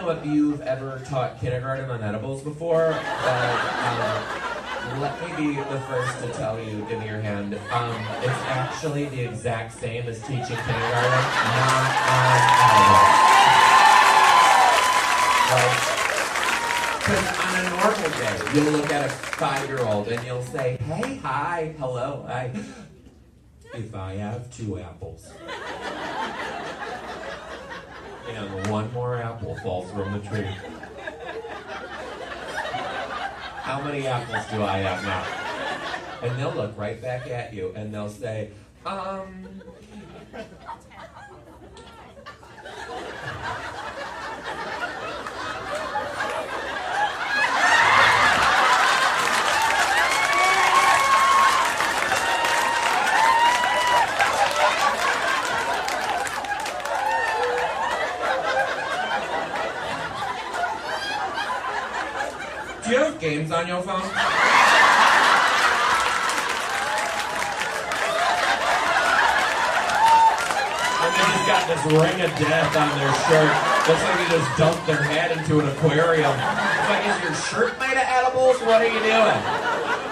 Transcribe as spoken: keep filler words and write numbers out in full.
know if you've ever taught kindergarten on edibles before, but um, let me be the first to tell you, give me your hand. Um, it's actually the exact same as teaching kindergarten, not on edibles. Like, because on a normal day, you'll look at a five-year-old and you'll say, hey, hi, hello, hi. If I have two apples, and one more apple falls from the tree, how many apples do I have now? And they'll look right back at you and they'll say, um... Do you have games on your phone? And then he's got this ring of death on their shirt. Looks like he just dumped their head into an aquarium. It's like, is your shirt made of edibles? What are you doing?